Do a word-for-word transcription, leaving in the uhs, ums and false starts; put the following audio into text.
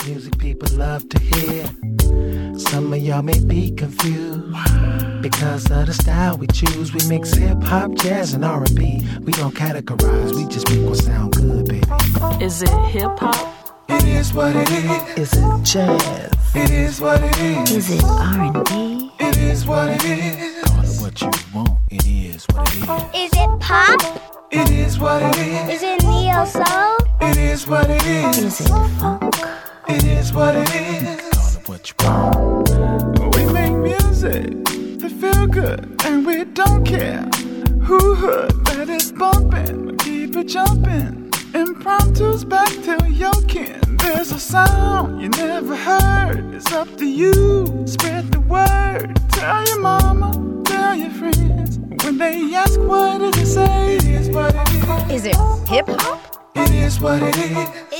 music people love to hear. Some of y'all may be confused because of the style we choose. We mix hip hop, jazz, and R and B. We don't categorize, we just make what sound good, baby. Is it hip hop? It is what it is. Is it jazz? It is what it is. Is it R and B? It is what it is. Call it what you want. It is what it is. Is it pop? It is what it is. Is it neo soul? It is what it is. Is it funk? It is what it is. Call it what you want. We make music that feel good, and we don't care who hood that is bumping. Keep it jumping. Impromptu's back, tell your kin. There's a sound you never heard. It's up to you. Spread the word. Tell your mama, tell your friends. When they ask what does it say, it is what it is. Is it hip hop? It is what it is.